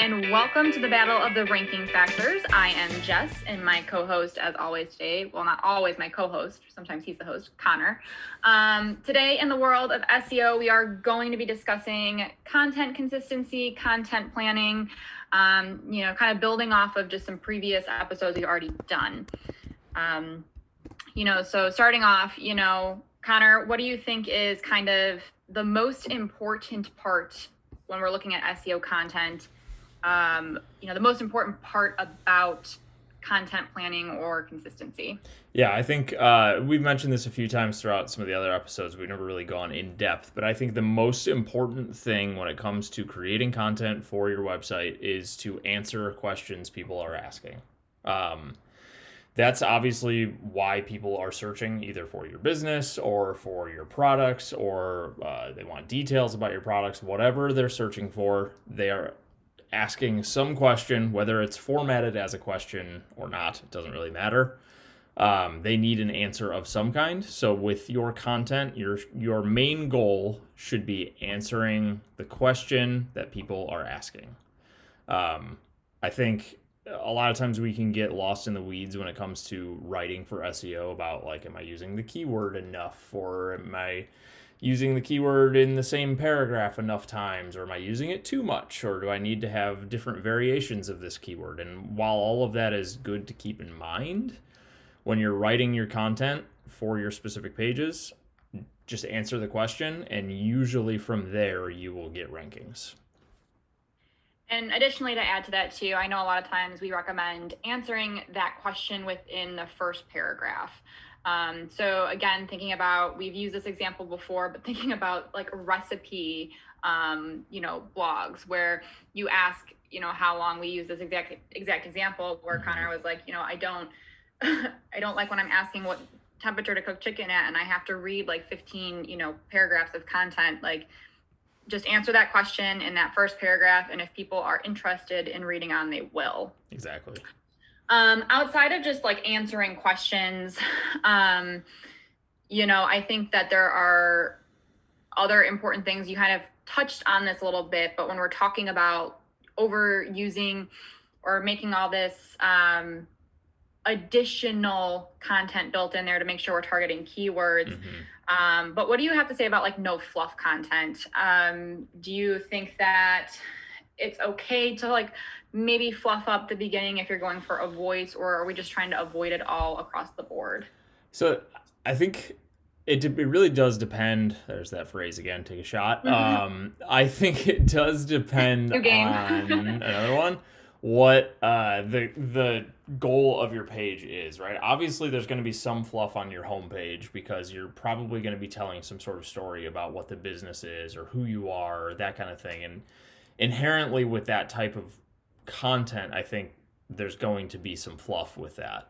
and welcome to the Battle of the Ranking Factors. I am Jess, and my co-host, as always today, well, not always my co-host, sometimes he's the host, Connor. Today in the world of SEO, we are going to be discussing content consistency, content planning, kind of building off of just some previous episodes we've already done. So starting off, Connor, what do you think is kind of the most important part when we're looking at SEO content? The most important part about content planning or consistency? Yeah, I think we've mentioned this a few times throughout some of the other episodes. We've never really gone in depth, but I think the most important thing when it comes to creating content for your website is to answer questions people are asking. That's obviously why people are searching either for your business or for your products, or they want details about your products. Whatever they're searching for, they are asking some question, whether it's formatted as a question or not, it doesn't really matter. They need an answer of some kind. So with your content, your main goal should be answering the question that people are asking. I think a lot of times we can get lost in the weeds when it comes to writing for SEO about, like, am I using the keyword enough, or am I using the keyword in the same paragraph enough times, or am I using it too much, or do I need to have different variations of this keyword? And while all of that is good to keep in mind, when you're writing your content for your specific pages, just answer the question, and usually from there you will get rankings. And additionally, to add to that too, I know a lot of times we recommend answering that question within the first paragraph. So again, thinking about, we've used this example before, but thinking about like recipe, blogs where you ask, how long. We use this exact example where Connor was like, I don't like when I'm asking what temperature to cook chicken at, and I have to read like 15, paragraphs of content. Like, just answer that question in that first paragraph, and if people are interested in reading on, they will. Exactly. Outside of just like answering questions, I think that there are other important things. You kind of touched on this a little bit, but when we're talking about overusing or making all this additional content built in there to make sure we're targeting keywords. Mm-hmm. But what do you have to say about like no fluff content? Do you think that it's okay to like maybe fluff up the beginning if you're going for a voice, or are we just trying to avoid it all across the board? So I think it really does depend. There's that phrase again, take a shot. Mm-hmm. I think it does depend on another one, what the goal of your page is, right? Obviously, there's going to be some fluff on your homepage because you're probably going to be telling some sort of story about what the business is or who you are, or that kind of thing. And inherently with that type of content, I think there's going to be some fluff with that.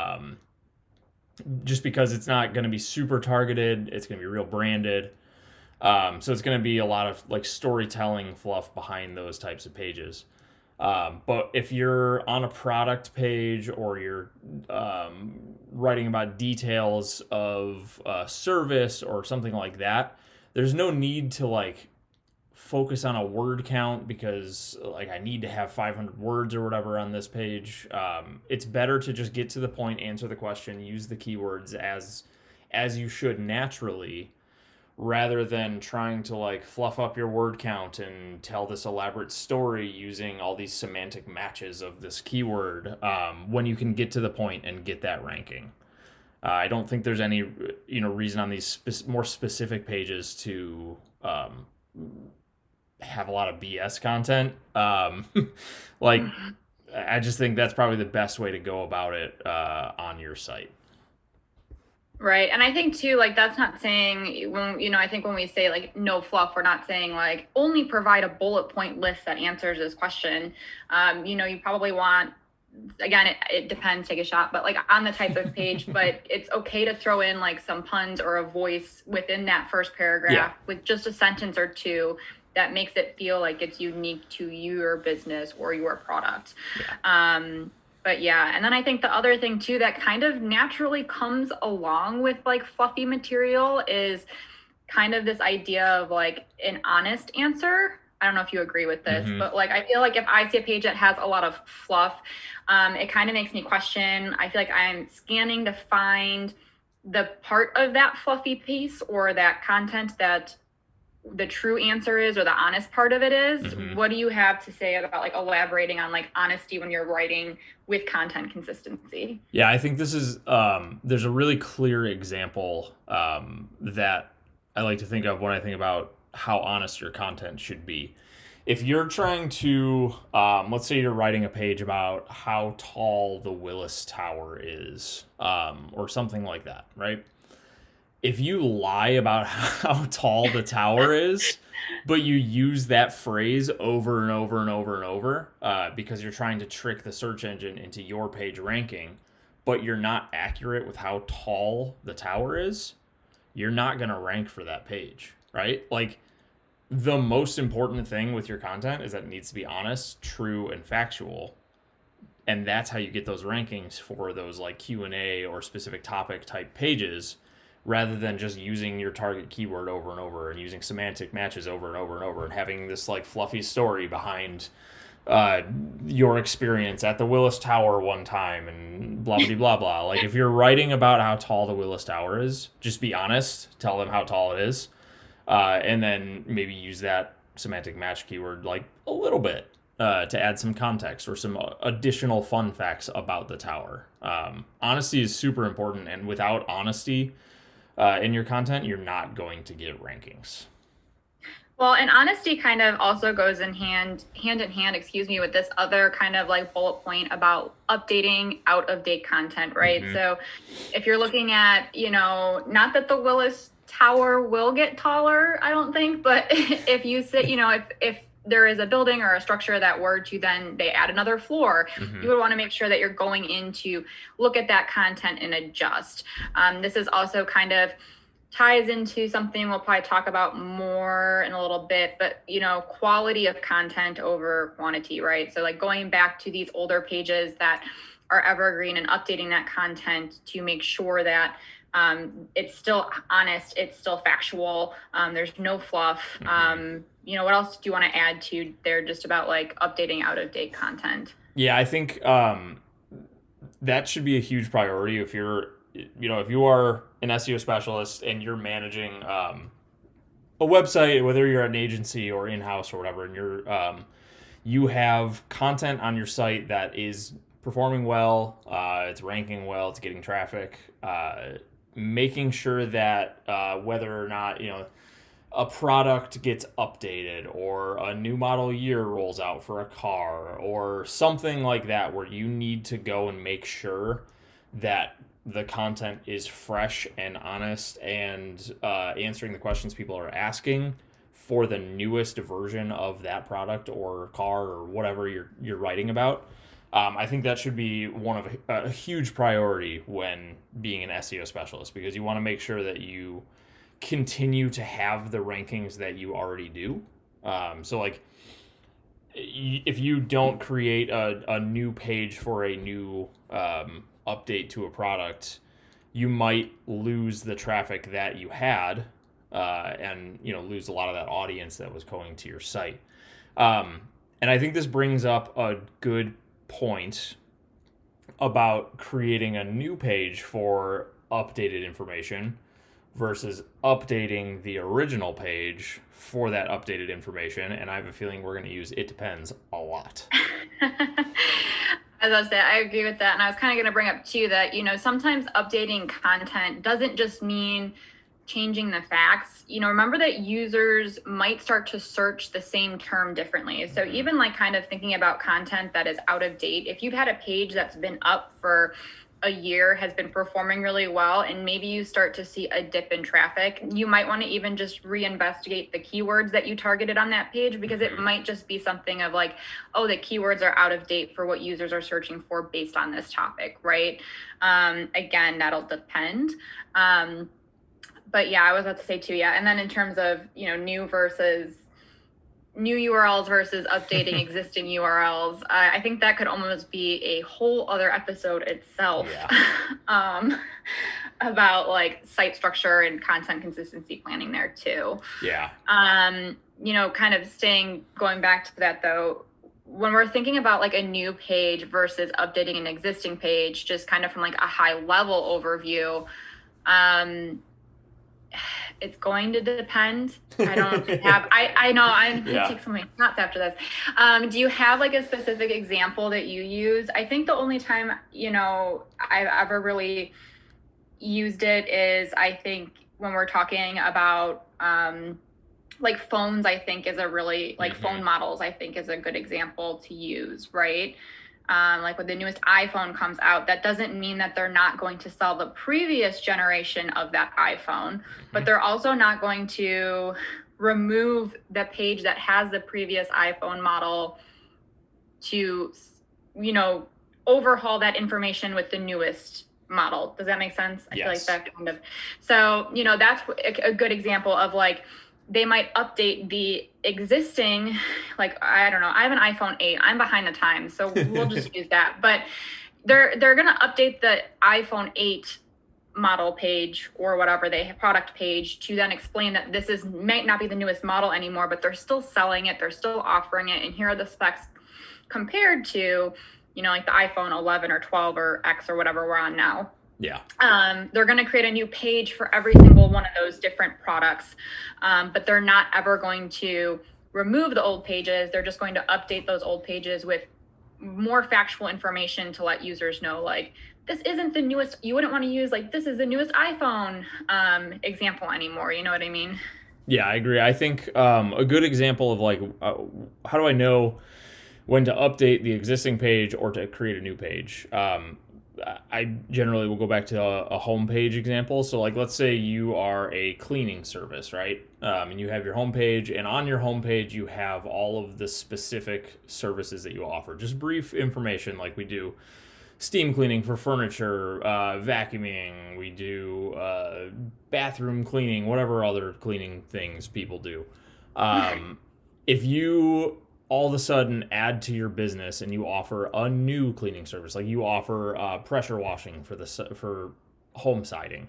Just because it's not going to be super targeted, it's going to be real branded. So it's going to be a lot of like storytelling fluff behind those types of pages. But if you're on a product page, or you're writing about details of service or something like that, there's no need to like focus on a word count because like I need to have 500 words or whatever on this page. It's better to just get to the point, answer the question, use the keywords as you should naturally, rather than trying to like fluff up your word count and tell this elaborate story using all these semantic matches of this keyword, when you can get to the point and get that ranking. I don't think there's any reason on these more specific pages to have a lot of BS content. I just think that's probably the best way to go about it on your site. Right. And I think too, like, that's not saying when, I think when we say like no fluff, we're not saying like only provide a bullet point list that answers this question. You probably want, again, it depends, take a shot, but like on the type of page, but it's okay to throw in like some puns or a voice within that first paragraph with just a sentence or two that makes it feel like it's unique to your business or your product. But yeah, and then I think the other thing too that kind of naturally comes along with like fluffy material is kind of this idea of like an honest answer. I don't know if you agree with this, Mm-hmm. but like I feel like if I see a page that has a lot of fluff, it kind of makes me question. I feel like I'm scanning to find the part of that fluffy piece or that content that the true answer is, or the honest part of it is. Mm-hmm. What do you have to say about like elaborating on like honesty when you're writing with content consistency? Yeah, I think this is there's a really clear example that I like to think of when I think about how honest your content should be. If you're trying to, let's say you're writing a page about how tall the Willis Tower is, or something like that, right? If you lie about how tall the tower is, but you use that phrase over and over and over and over, because you're trying to trick the search engine into your page ranking, but you're not accurate with how tall the tower is, you're not going to rank for that page, right? Like, the most important thing with your content is that it needs to be honest, true, and factual. And that's how you get those rankings for those like Q&A or specific topic type pages, rather than just using your target keyword over and over and using semantic matches over and over and over and having this like fluffy story behind your experience at the Willis Tower one time and blah blah blah blah. Like, if you're writing about how tall the Willis Tower is, just be honest, tell them how tall it is, and then maybe use that semantic match keyword like a little bit to add some context or some additional fun facts about the tower. Honesty is super important, and without honesty in your content, you're not going to get rankings. Well, and honesty kind of also goes in hand in hand, with this other kind of like bullet point about updating out of date content, right? Mm-hmm. So if you're looking at, not that the Willis Tower will get taller, I don't think, but if you sit, if there is a building or a structure that were to then they add another floor, Mm-hmm. you would want to make sure that you're going in to look at that content and adjust. This is also kind of ties into something we'll probably talk about more in a little bit, but quality of content over quantity, right? So like going back to these older pages that are evergreen and updating that content to make sure that it's still honest, it's still factual, there's no fluff. Mm-hmm. What else do you want to add to there just about like updating out of date content? Yeah, I think that should be a huge priority if you are an SEO specialist and you're managing a website, whether you're an agency or in-house or whatever, and you have content on your site that is performing well, it's ranking well, it's getting traffic, making sure that whether or not a product gets updated or a new model year rolls out for a car or something like that, where you need to go and make sure that the content is fresh and honest and answering the questions people are asking for the newest version of that product or car or whatever you're writing about. I think that should be one of a huge priority when being an SEO specialist, because you want to make sure that you continue to have the rankings that you already do. So like, if you don't create a new page for a new update to a product, you might lose the traffic that you had, and lose a lot of that audience that was going to your site. And I think this brings up a good point about creating a new page for updated information versus updating the original page for that updated information. And I have a feeling we're going to use "it depends" a lot. As I said, I agree with that. And I was kind of going to bring up too that, sometimes updating content doesn't just mean changing the facts. Remember that users might start to search the same term differently. So even like kind of thinking about content that is out of date, if you've had a page that's been up for a year, has been performing really well, and maybe you start to see a dip in traffic, you might want to even just reinvestigate the keywords that you targeted on that page, because it might just be something of like, oh, the keywords are out of date for what users are searching for based on this topic, right? Again, that'll depend. But yeah, I was about to say too, yeah. And then in terms of, new URLs versus updating existing URLs, I think that could almost be a whole other episode itself. Yeah. about like site structure and content consistency planning there too. Yeah. Kind of going back to that though, when we're thinking about like a new page versus updating an existing page, just kind of from like a high level overview, it's going to depend. I don't have, I know I'm going to take so many shots after this. Do you have like a specific example that you use? I think the only time, I've ever really used it is, I think when we're talking about, like phones, I think is a really like phone models, I think is a good example to use, right? Like when the newest iPhone comes out, that doesn't mean that they're not going to sell the previous generation of that iPhone, but they're also not going to remove the page that has the previous iPhone model to, overhaul that information with the newest model. Does that make sense? I feel like that kind of, so, that's a good example of like, they might update the existing, like, I don't know, I have an iPhone 8, I'm behind the times, so we'll just use that. But they're going to update the iPhone 8 model page or whatever, product page, to then explain that might not be the newest model anymore, but they're still selling it, they're still offering it, and here are the specs compared to, like the iPhone 11 or 12 or X or whatever we're on now. Yeah. They're going to create a new page for every single one of those different products, but they're not ever going to remove the old pages. They're just going to update those old pages with more factual information to let users know, like, this isn't the newest, you wouldn't want to use, like, this is the newest iPhone example anymore. You know what I mean? Yeah, I agree. I think a good example of like, how do I know when to update the existing page or to create a new page? I generally will go back to a homepage example. So like, let's say you are a cleaning service, right? And you have your homepage, and on your homepage, you have all of the specific services that you offer. Just brief information, like we do steam cleaning for furniture, vacuuming, we do bathroom cleaning, whatever other cleaning things people do. If you all of a sudden add to your business and you offer a new cleaning service, like you offer pressure washing for home siding,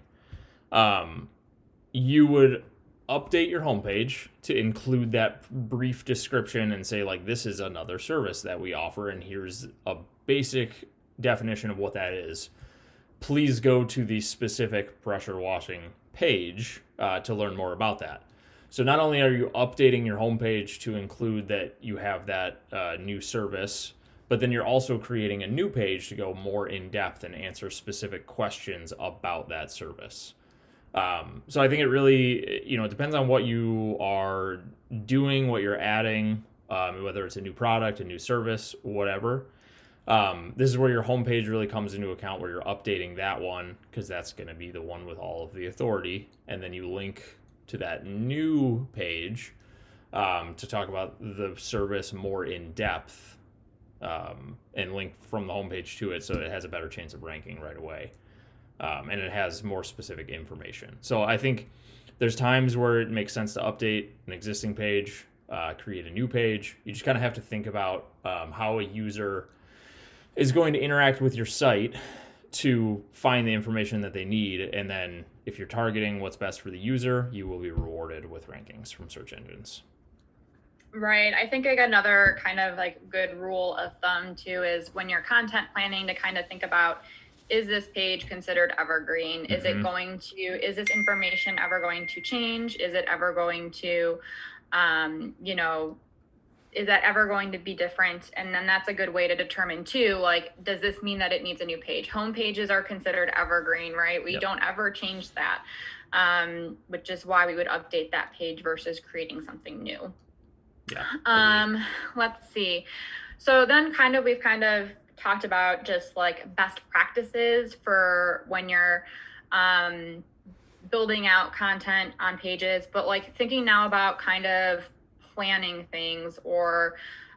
you would update your homepage to include that brief description and say, like, this is another service that we offer, and here's a basic definition of what that is. Please go to the specific pressure washing page to learn more about that. So not only are you updating your homepage to include that you have that new service, but then you're also creating a new page to go more in depth and answer specific questions about that service. So I think it really, it depends on what you are doing, what you're adding, whether it's a new product, a new service, whatever. This is where your homepage really comes into account, where you're updating that one, because that's going to be the one with all of the authority. And then you link to that new page to talk about the service more in depth, and link from the homepage to it, so it has a better chance of ranking right away, and it has more specific information. So I think there's times where it makes sense to update an existing page, create a new page. You just kind of have to think about how a user is going to interact with your site to find the information that they need, and then if you're targeting what's best for the user, you will be rewarded with rankings from search engines. Right. I think like another kind of like good rule of thumb too is when you're content planning, to kind of think about, is this page considered evergreen? Is it going to, is this information ever going to change? Is it ever going to, is that ever going to be different? And then that's a good way to determine too, like, does this mean that it needs a new page? Home pages are considered evergreen, right? We don't ever change that, which is why we would update that page versus creating something new. Yeah. Let's see. So then we've kind of talked about just like best practices for when you're building out content on pages, but like thinking now about kind of planning things, or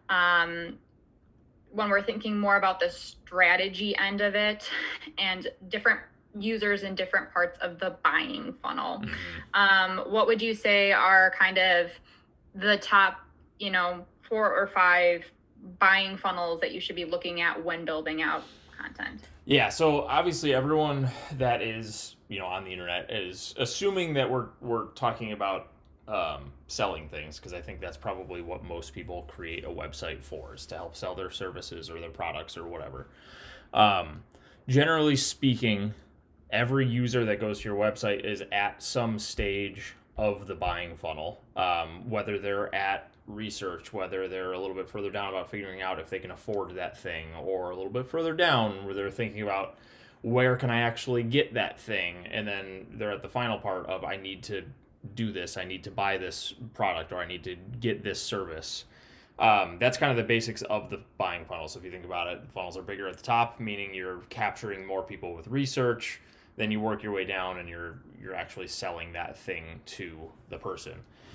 when we're thinking more about the strategy end of it and different users in different parts of the buying funnel. What would you say are kind of the top, 4 or 5 buying funnels that you should be looking at when building out content? Yeah, so obviously everyone that is, on the internet is assuming that we're talking about selling things, because I think that's probably what most people create a website for, is to help sell their services or their products or whatever. Um, Generally speaking, every user that goes to your website is at some stage of the buying funnel, whether they're at research, whether they're a little bit further down about figuring out if they can afford that thing, or a little bit further down where they're thinking about where can I actually get that thing, and then they're at the final part of I need to do this, I need to buy this product, or I need to get this service. That's kind of the basics of the buying funnel. So if you think about it, the funnels are bigger at the top, meaning you're capturing more people with research. Then you work your way down, and you're actually selling that thing to the person.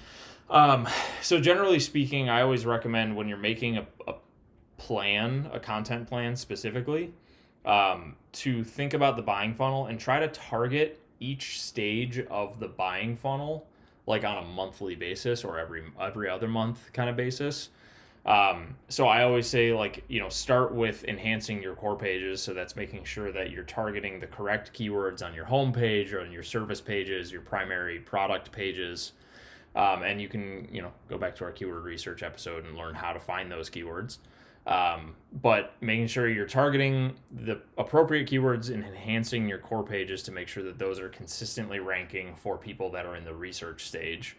So generally speaking, I always recommend when you're making a plan, a content plan specifically, to think about the buying funnel and try to target each stage of the buying funnel like on a monthly basis or every other month kind of basis. So I always say, like, start with enhancing your core pages. So that's making sure that you're targeting the correct keywords on your home page or on your service pages, your primary product pages. And you can, go back to our keyword research episode and learn how to find those keywords. But making sure you're targeting the appropriate keywords and enhancing your core pages to make sure that those are consistently ranking for people that are in the research stage.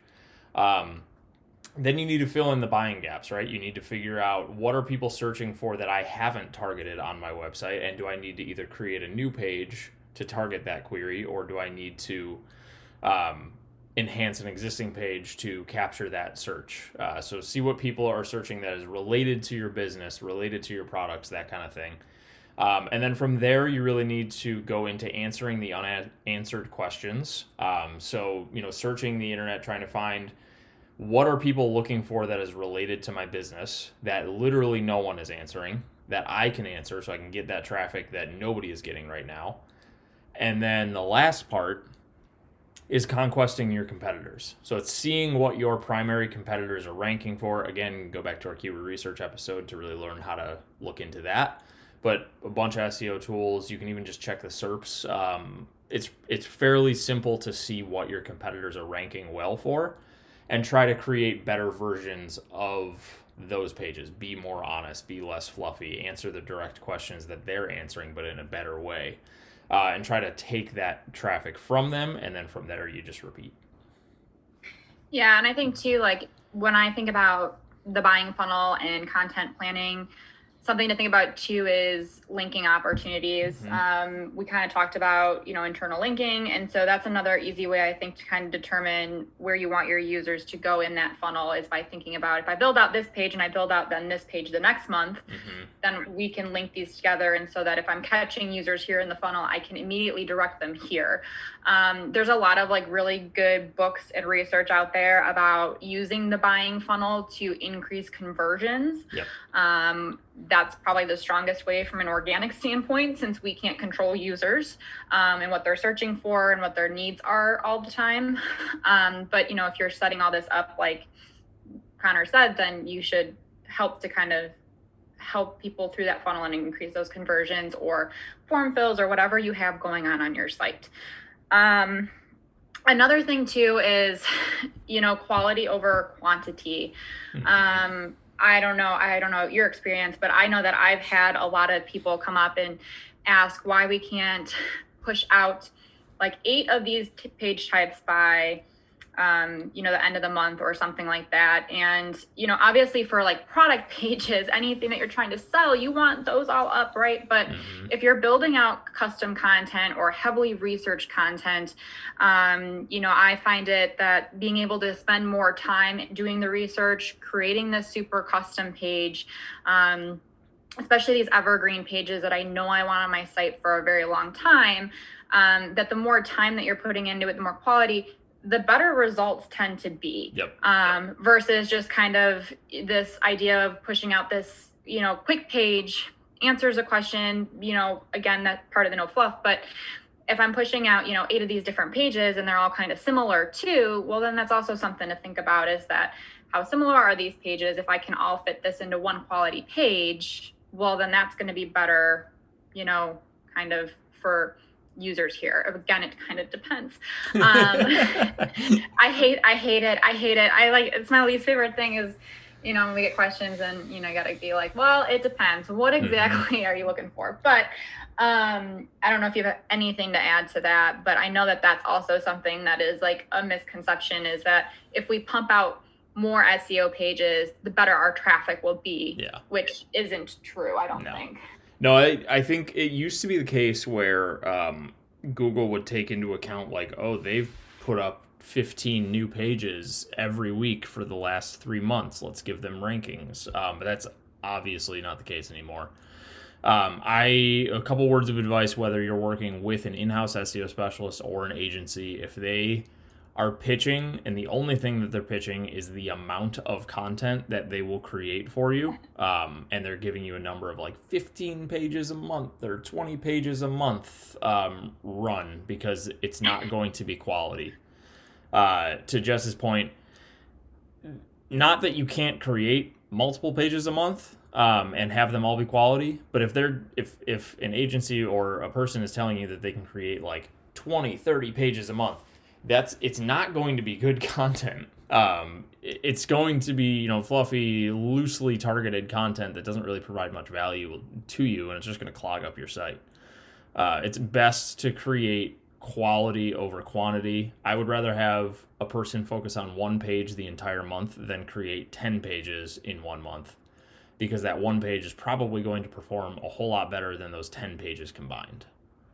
Then you need to fill in the buying gaps, right? You need to figure out what are people searching for that I haven't targeted on my website, and do I need to either create a new page to target that query, or do I need to enhance an existing page to capture that search? So see what people are searching that is related to your business, related to your products, that kind of thing. And then from there, you really need to go into answering the unanswered questions. So, searching the internet, trying to find what are people looking for that is related to my business that literally no one is answering, that I can answer so I can get that traffic that nobody is getting right now. And then the last part is conquesting your competitors. So it's seeing what your primary competitors are ranking for. Again, go back to our keyword research episode to really learn how to look into that. But a bunch of SEO tools, you can even just check the SERPs. It's fairly simple to see what your competitors are ranking well for, and try to create better versions of those pages. Be more honest, be less fluffy, answer the direct questions that they're answering, but in a better way. And try to take that traffic from them, and then from there you just repeat. Yeah, and I think too, like when I think about the buying funnel and content planning, something to think about too is linking opportunities. Mm-hmm. We kind of talked about, internal linking. And so that's another easy way, I think, to kind of determine where you want your users to go in that funnel, is by thinking about, if I build out this page and I build out then this page the next month, mm-hmm. then we can link these together. And so that if I'm catching users here in the funnel, I can immediately direct them here. There's a lot of really good books and research out there about using the buying funnel to increase conversions. Yep. That's probably the strongest way from an organic standpoint, since we can't control users and what they're searching for and what their needs are all the time. But, if you're setting all this up, like Connor said, then you should help to kind of help people through that funnel and increase those conversions or form fills or whatever you have going on your site. Another thing too is, quality over quantity. Mm-hmm. I don't know your experience, but I know that I've had a lot of people come up and ask why we can't push out 8 of these page types by, the end of the month or something like that. And, obviously for product pages, anything that you're trying to sell, you want those all up, right? But mm-hmm. if you're building out custom content or heavily researched content, I find it that being able to spend more time doing the research, creating this super custom page, especially these evergreen pages that I know I want on my site for a very long time, that the more time that you're putting into it, the more quality, the better results tend to be. Yep. Versus just kind of this idea of pushing out this, quick page, answers a question, again, that's part of the no fluff. But if I'm pushing out, 8 of these different pages and they're all kind of similar too, well, then that's also something to think about, is that how similar are these pages? If I can all fit this into one quality page, well, then that's going to be better, kind kind of for users here. Again, it kind of depends. I hate it. It's my least favorite thing is, when we get questions and, you gotta be like, well, it depends. What exactly are you looking for? But I don't know if you have anything to add to that, but I know that that's also something that is like a misconception, is that if we pump out more SEO pages, the better our traffic will be, which isn't true, I don't think. No, I think it used to be the case where Google would take into account like, oh, they've put up 15 new pages every week for the last 3 months. Let's give them rankings. But that's obviously not the case anymore. A couple words of advice, whether you're working with an in-house SEO specialist or an agency, if they are pitching and the only thing that they're pitching is the amount of content that they will create for you, and they're giving you a number of like 15 pages a month or 20 pages a month, run, because it's not going to be quality. To Jess's point, not that you can't create multiple pages a month and have them all be quality, but if an agency or a person is telling you that they can create like 20, 30 pages a month, it's not going to be good content. It's going to be, fluffy, loosely targeted content that doesn't really provide much value to you, and it's just going to clog up your site. It's best to create quality over quantity. I would rather have a person focus on one page the entire month than create 10 pages in 1 month, because that one page is probably going to perform a whole lot better than those 10 pages combined.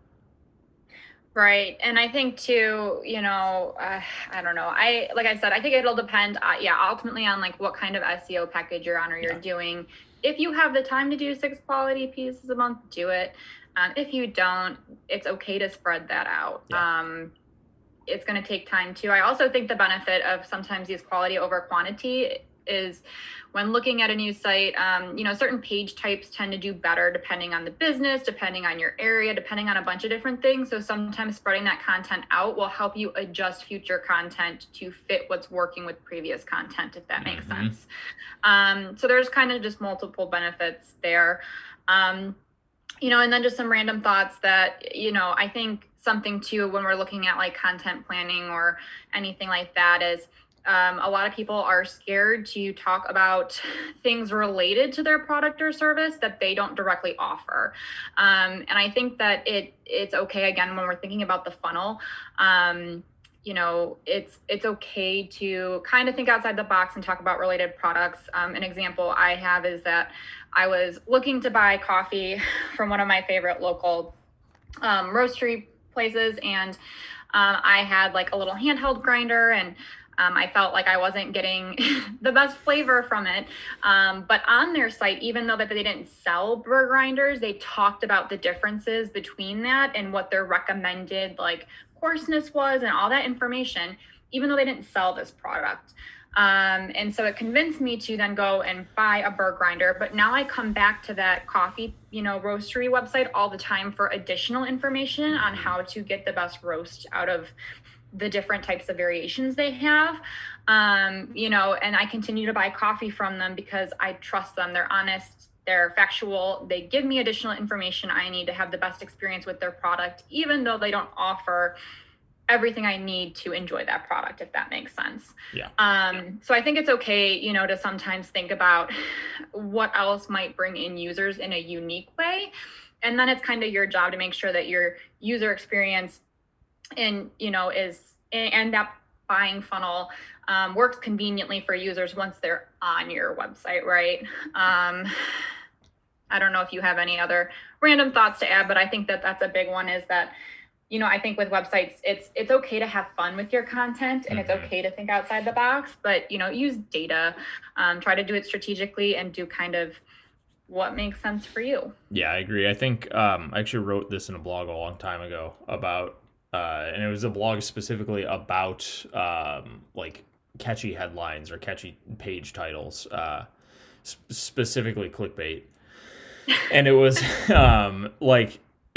Right. And I think too, I don't know. Like I said, I think it'll depend, ultimately on like what kind of SEO package you're on or you're doing. If you have the time to do 6 quality pieces a month, do it. If you don't, it's okay to spread that out. It's going to take time too. I also think the benefit of sometimes these quality over quantity is when looking at a new site, certain page types tend to do better depending on the business, depending on your area, depending on a bunch of different things. So sometimes spreading that content out will help you adjust future content to fit what's working with previous content, if that makes sense. So there's kind of just multiple benefits there. And then just some random thoughts that, I think something too, when we're looking at like content planning or anything like that, is a lot of people are scared to talk about things related to their product or service that they don't directly offer. And I think that it's okay, again, when we're thinking about the funnel, it's okay to kind of think outside the box and talk about related products. An example I have is that I was looking to buy coffee from one of my favorite local roastery places, and I had like a little handheld grinder, and I felt like I wasn't getting the best flavor from it. But on their site, even though that they didn't sell burr grinders, they talked about the differences between that and what their recommended like coarseness was and all that information, even though they didn't sell this product. And so it convinced me to then go and buy a burr grinder. But now I come back to that coffee, roastery website all the time for additional information on how to get the best roast out of the different types of variations they have. And I continue to buy coffee from them because I trust them. They're honest, they're factual, they give me additional information I need to have the best experience with their product, even though they don't offer everything I need to enjoy that product, if that makes sense. So I think it's okay, to sometimes think about what else might bring in users in a unique way. And then it's kind of your job to make sure that your user experience and that buying funnel works conveniently for users once they're on your website, right? I don't know if you have any other random thoughts to add, but I think that that's a big one, is that, I think with websites, it's okay to have fun with your content, and it's okay to think outside the box, but, use data, try to do it strategically, and do kind of what makes sense for you. Yeah, I agree. I think I actually wrote this in a blog a long time ago about, and it was a blog specifically about like catchy headlines or catchy page titles, specifically clickbait. And it was like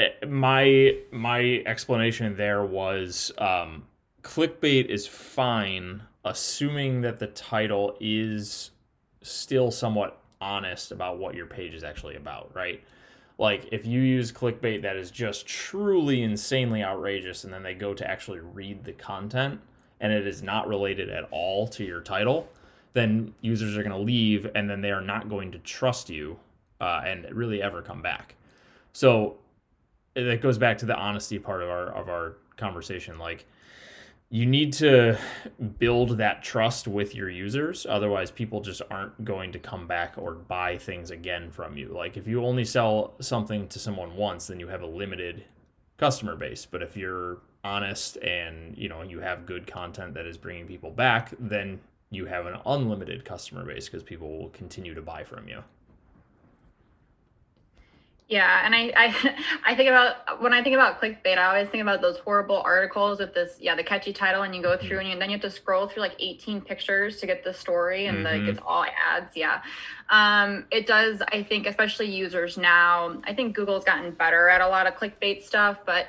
my explanation there was clickbait is fine, assuming that the title is still somewhat honest about what your page is actually about, right? Like, if you use clickbait that is just truly insanely outrageous and then they go to actually read the content and it is not related at all to your title, then users are going to leave and then they are not going to trust you and really ever come back. So that goes back to the honesty part of our conversation. Like, you need to build that trust with your users. Otherwise, people just aren't going to come back or buy things again from you. Like, if you only sell something to someone once, then you have a limited customer base. But if you're honest and, you have good content that is bringing people back, then you have an unlimited customer base because people will continue to buy from you. Yeah, and I think about, when I think about clickbait, I always think about those horrible articles with this, the catchy title, and you go through and then you have to scroll through like 18 pictures to get the story, and like it's all ads. Yeah, it does. I think especially users now. I think Google's gotten better at a lot of clickbait stuff, but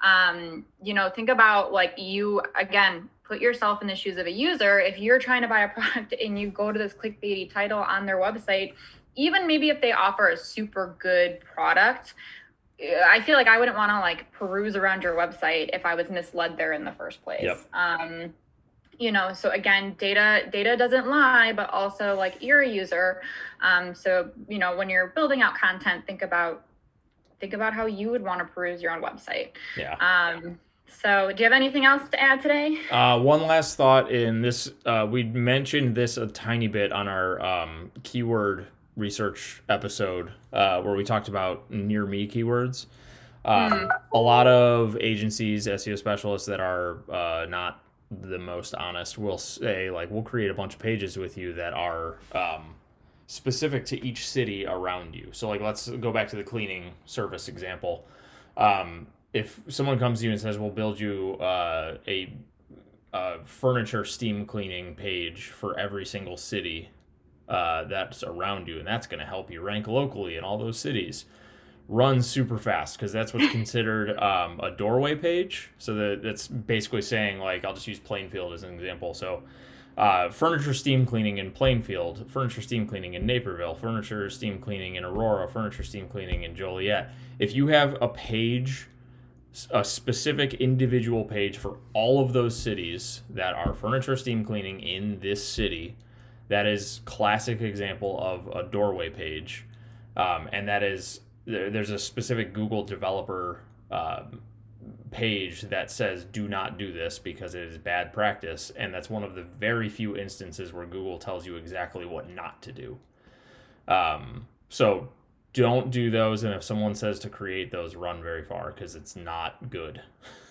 think about, like, you again. Put yourself in the shoes of a user. If you're trying to buy a product and you go to this clickbaity title on their website, even maybe if they offer a super good product, I feel like I wouldn't want to like peruse around your website if I was misled there in the first place. Yep. So again, data doesn't lie, but also, like, you're a user. So, when you're building out content, think about how you would want to peruse your own website. Yeah. So do you have anything else to add today? One last thought in this, we mentioned this a tiny bit on our keyword research episode where we talked about near me keywords. A lot of agencies, SEO specialists that are not the most honest will say, like, we'll create a bunch of pages with you that are specific to each city around you. So, like, let's go back to the cleaning service example. If someone comes to you and says, we'll build you a furniture steam cleaning page for every single city that's around you, and that's going to help you rank locally in all those cities, run super fast, because that's what's considered a doorway page. So that's basically saying, like, I'll just use Plainfield as an example. So furniture steam cleaning in Plainfield, furniture steam cleaning in Naperville, furniture steam cleaning in Aurora, furniture steam cleaning in Joliet. If you have a page, a specific individual page for all of those cities that are furniture steam cleaning in this city, that is classic example of a doorway page. And that is, there's a specific Google developer page that says, do not do this because it is bad practice. And that's one of the very few instances where Google tells you exactly what not to do. So don't do those, and if someone says to create those, run very far, because it's not good.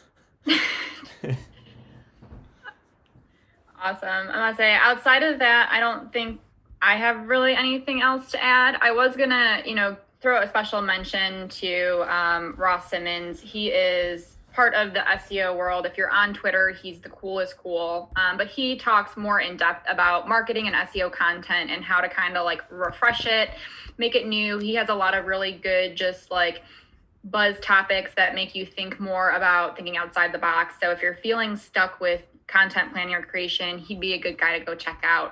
Awesome. I'm gonna say, outside of that, I don't think I have really anything else to add. I was gonna, throw a special mention to Ross Simmons. He is part of the SEO world. If you're on Twitter, he's the coolest cool. But he talks more in depth about marketing and SEO content and how to kind of like refresh it, make it new. He has a lot of really good, just like buzz topics that make you think more about thinking outside the box. So if you're feeling stuck with content planning or creation, he'd be a good guy to go check out.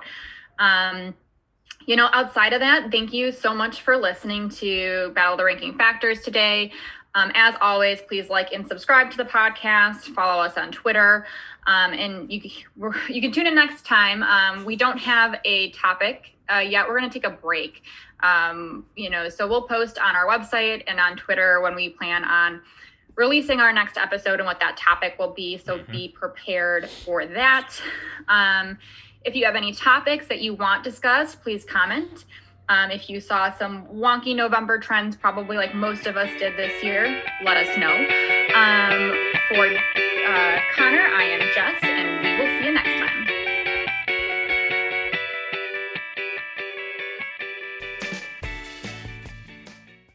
Outside of that, thank you so much for listening to Battle of the Ranking Factors today. As always, please like and subscribe to the podcast, follow us on Twitter, and you can tune in next time. We don't have a topic yet. We're going to take a break. So we'll post on our website and on Twitter when we plan on releasing our next episode and what that topic will be. So be prepared for that. If you have any topics that you want discussed, please comment. If you saw some wonky November trends, probably like most of us did this year, let us know. For Connor, I am Jess, and we will see you next time.